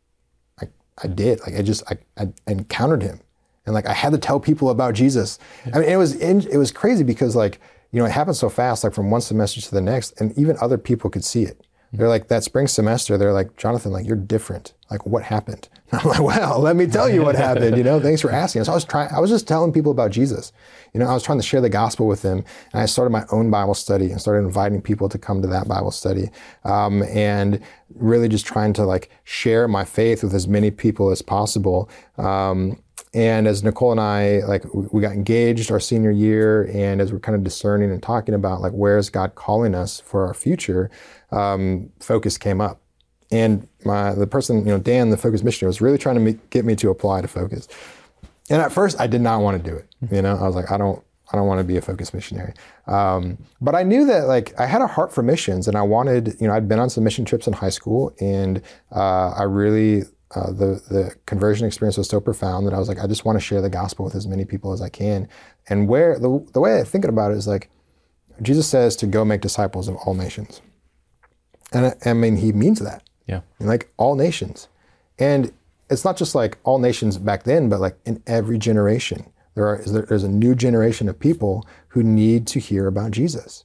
I did, like I encountered him, and like I had to tell people about Jesus. I mean, it was crazy because like, it happened so fast, like from one semester to the next, and even other people could see it. They're like, that spring semester, they're like, Jonathan, like, you're different. Like, what happened? And I'm like, well, let me tell you what happened, thanks for asking. So I was just telling people about Jesus. I was trying to share the gospel with them. And I started my own Bible study and started inviting people to come to that Bible study. And really just trying to like share my faith with as many people as possible. And as Nicole and I, like we got engaged our senior year, and as we're kind of discerning and talking about like, where is God calling us for our future, focus came up. And the person, Dan, the focus missionary, was really trying to get me to apply to Focus. And at first I did not want to do it. I was like, I don't want to be a focus missionary. But I knew that like I had a heart for missions, and I wanted, I'd been on some mission trips in high school, and I really, the conversion experience was so profound that I was like, I just want to share the gospel with as many people as I can. And the way I'm thinking about it is like, Jesus says to go make disciples of all nations. And I mean, he means that. Yeah. Like all nations. And it's not just like all nations back then, but like in every generation. There's a new generation of people who need to hear about Jesus.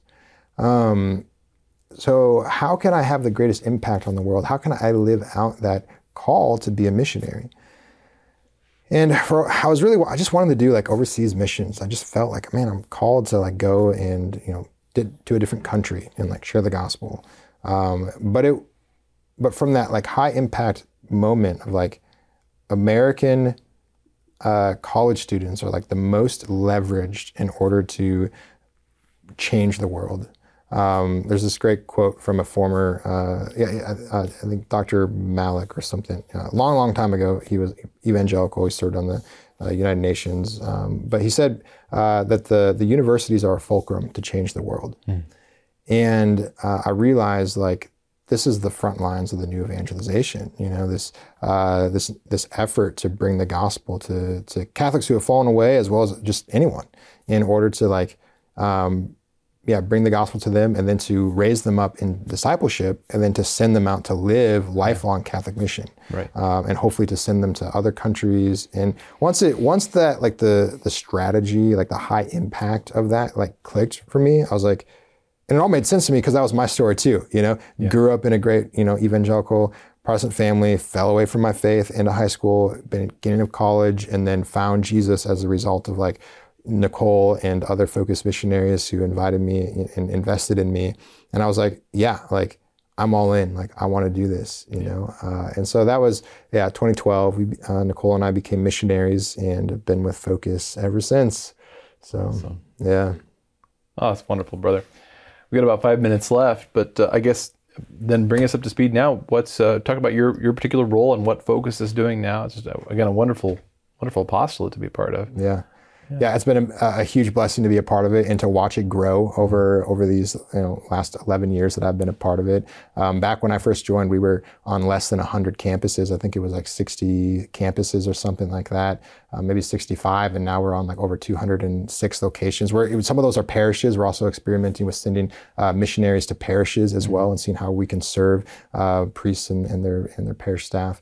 So how can I have the greatest impact on the world? How can I live out that call to be a missionary? And I just wanted to do like overseas missions. I just felt like, man, I'm called to like go and, to a different country and like share the gospel. But from that like high impact moment of like American college students are like the most leveraged in order to change the world. There's this great quote from a former, I think Dr. Malik or something, long time ago. He was evangelical. He served on the United Nations. But he said that the universities are a fulcrum to change the world. And I realized like, this is the front lines of the new evangelization, this effort to bring the gospel to Catholics who have fallen away, as well as just anyone, in order to like bring the gospel to them, and then to raise them up in discipleship, and then to send them out to live lifelong Catholic mission, Right. And hopefully to send them to other countries. And once that like the strategy, like the high impact of that like clicked for me, I was like, and it all made sense to me because that was my story too. Grew up in a great evangelical Protestant family, fell away from my faith into high school, beginning of college, and then found Jesus as a result of like Nicole and other Focus missionaries who invited me and invested in me. And I was like, yeah, like I'm all in, like I want to do this, and so that was, 2012, Nicole and I became missionaries and have been with Focus ever since. So, Awesome. yeah. Oh, that's wonderful, brother. We got about 5 minutes left, but I guess then bring us up to speed now. Talk about your particular role and what Focus is doing now. It's just, again, a wonderful apostolate to be a part of. Yeah, it's been a huge blessing to be a part of it and to watch it grow over these last 11 years that I've been a part of it. Back when I first joined, we were on less than 100 campuses. I think it was like 60 campuses or something like that, maybe 65, and now we're on like over 206 locations. Some of those are parishes. We're also experimenting with sending missionaries to parishes as well and seeing how we can serve priests and their parish staff.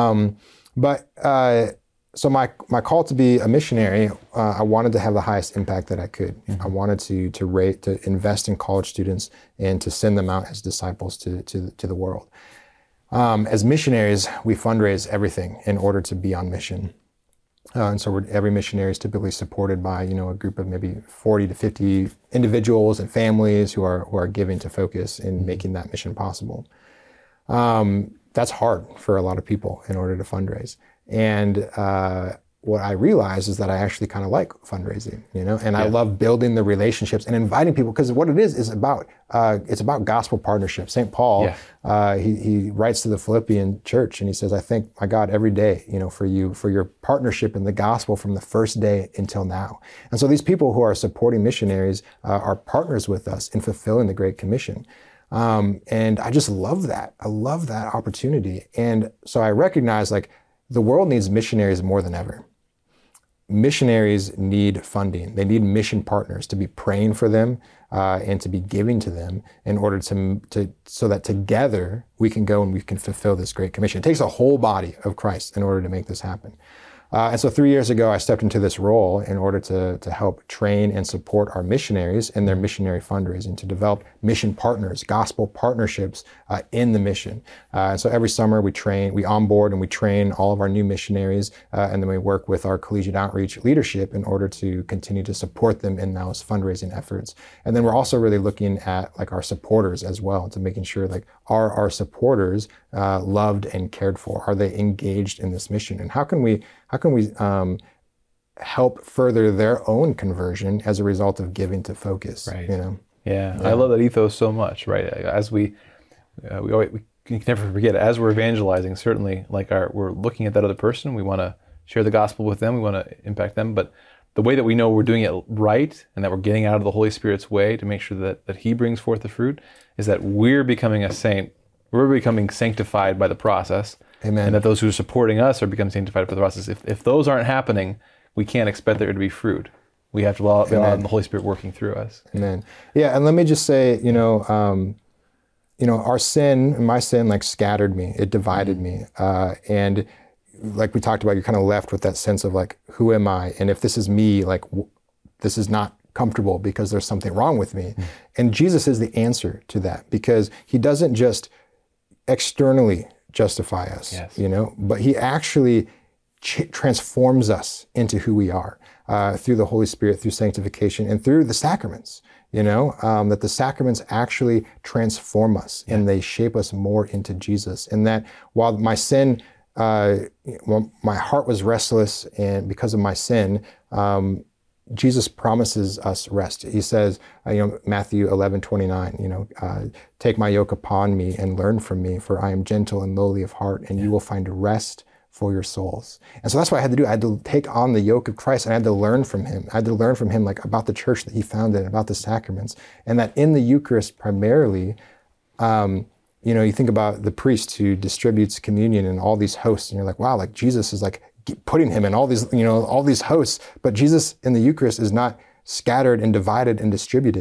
So my call to be a missionary, I wanted to have the highest impact that I could. I wanted to invest in college students and to send them out as disciples to the world. As missionaries, we fundraise everything in order to be on mission. And so every missionary is typically supported by a group of maybe 40 to 50 individuals and families who are giving to Focus in making that mission possible. That's hard for a lot of people in order to fundraise. And what I realized is that I actually kind of like fundraising, and I love building the relationships and inviting people, because what it is about it's about gospel partnership. St. Paul, he writes to the Philippian church and he says, I thank my God every day, for your partnership in the gospel from the first day until now. And so these people who are supporting missionaries are partners with us in fulfilling the Great Commission. And I just love that. I love that opportunity. And so I recognize the world needs missionaries more than ever. Missionaries need funding. They need mission partners to be praying for them and to be giving to them in order so that together we can go and we can fulfill this Great Commission. It takes a whole body of Christ in order to make this happen. And so 3 years ago, I stepped into this role in order to help train and support our missionaries in their missionary fundraising, to develop mission partners, gospel partnerships in the mission. And so every summer we onboard and we train all of our new missionaries, and then we work with our collegiate outreach leadership in order to continue to support them in those fundraising efforts. And then we're also really looking at our supporters as well, to making sure are our supporters loved and cared for? Are they engaged in this mission? And how can we help further their own conversion as a result of giving to Focus? Right. Yeah, I love that ethos so much. Right. As we can never forget, as we're evangelizing, certainly we're looking at that other person. We want to share the gospel with them. We want to impact them. But the way that we know we're doing it right and that we're getting out of the Holy Spirit's way to make sure that He brings forth the fruit is that we're becoming a saint. We're becoming sanctified by the process. Amen. And that those who are supporting us are becoming sanctified by the process. If those aren't happening, we can't expect there to be fruit. We have to allow the Holy Spirit working through us. Amen. Yeah, and let me just say, our sin, my sin, scattered me. It divided me. And like we talked about, you're kind of left with that sense of who am I? And if this is me, this is not comfortable because there's something wrong with me. And Jesus is the answer to that, because He doesn't just externally justify us, but He actually transforms us into who we are through the Holy Spirit, through sanctification, and through the sacraments. That the sacraments actually transform us and they shape us more into Jesus. And that while my sin, my heart was restless, and because of my sin, Jesus promises us rest. He says, Matthew 11:29, take my yoke upon me and learn from me, for I am gentle and lowly of heart, and you will find rest for your souls. And so that's what I had to do. I had to take on the yoke of Christ, and I had to learn from Him. I had to learn from Him about the church that He founded, about the sacraments, and that in the Eucharist primarily, you think about the priest who distributes communion and all these hosts, and you're like, wow, Jesus is putting Him in all these hosts, but Jesus in the Eucharist is not scattered and divided and distributed,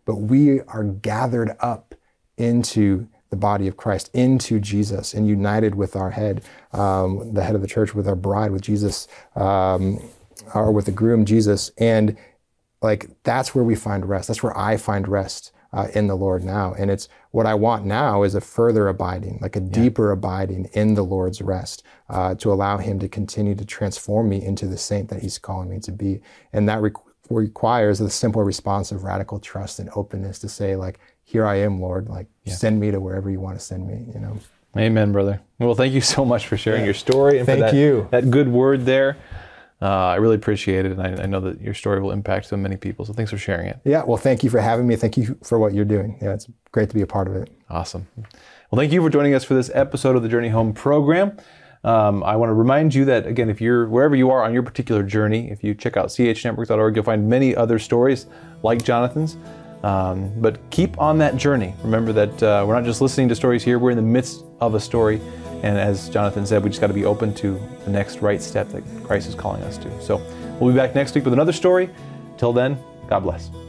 but we are gathered up into the body of Christ, into Jesus, and united with our head, the head of the church, with our bride, with Jesus, or with the groom, Jesus. And like, that's where we find rest. That's where I find rest in the Lord now. And it's what I want now is a further abiding, like a deeper abiding in the Lord's rest, to allow him to continue to transform me into the saint that he's calling me to be. And that requires the simple response of radical trust and openness to say, like, here I am, Lord, like, send me to wherever you want to send me, you know? Amen, brother. Well, thank you so much for sharing your story and Thank you. that good word there. I really appreciate it, and I know that your story will impact so many people, so thanks for sharing it. Yeah, well, thank you for having me. Thank you for what you're doing. Yeah, it's great to be a part of it. Awesome. Well, thank you for joining us for this episode of the Journey Home program. I want to remind you that, again, if you're wherever you are on your particular journey, if you check out chnetwork.org, you'll find many other stories like Jonathan's. But keep on that journey. Remember that we're not just listening to stories here, we're in the midst of a story. And as Jonathan said, we just got to be open to the next right step that Christ is calling us to. So we'll be back next week with another story. Till then, God bless.